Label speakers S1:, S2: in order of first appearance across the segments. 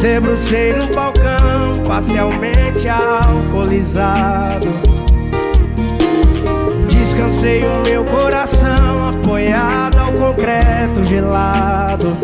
S1: Debrucei no balcão, parcialmente alcoolizado. Descansei o meu coração, apoiado ao concreto gelado,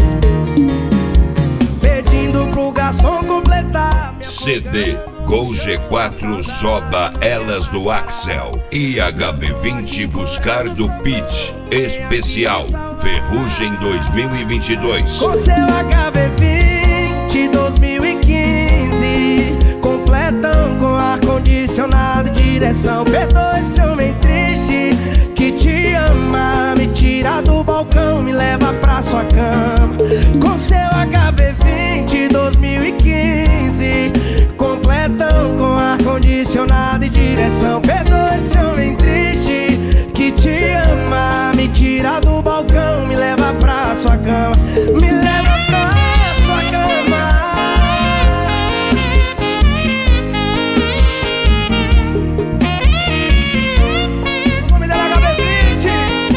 S1: pedindo pro garçom completar minha
S2: CD Gol G4 Soba Elas do Axel e HB20 Buscar do Pitch Especial Ferrugem 2022.
S1: Com seu HB20 2015, completão com ar-condicionado, direção. Perdoa esse homem triste que te ama, me tira do balcão, me leva pra sua cama. Com seu HB20 2015, completão com ar-condicionado e direção. Perdoa esse homem triste que te ama, me tira do balcão, me leva pra sua cama, me leva pra sua cama. O nome dela é HB20.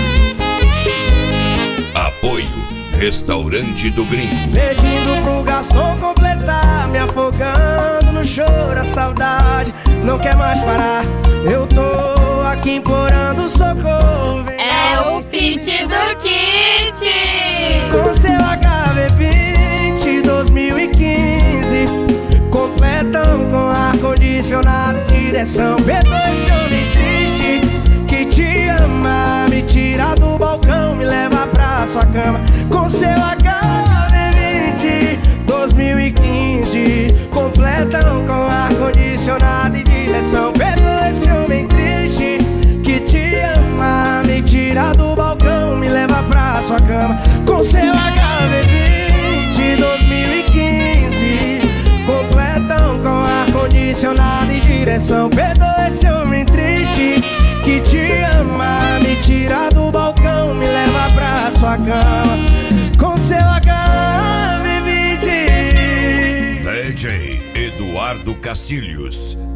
S2: Apoio Restaurante do Gringo.
S1: Pedindo pro garçom completar, me afogando no choro, a saudade não quer mais parar. Eu tô aqui implorando socorro.
S3: É o pitch do kit.
S1: Com seu HB20 2015, completão com ar-condicionado, direção. Perdoa esse homem triste que te ama, me tira do balcão, me leva pra sua cama. Com seu HB20 2015, completão com ar-condicionado e direção. Perdoa esse homem triste que te ama, me tira do balcão, me leva pra sua cama. Com seu HB20 2015, completão com ar-condicionado e direção. Perdoa esse homem triste que te ama, me tira do balcão, me leva pra sua cama. Com seu HB20.
S2: DJ Eduardo Castilhos.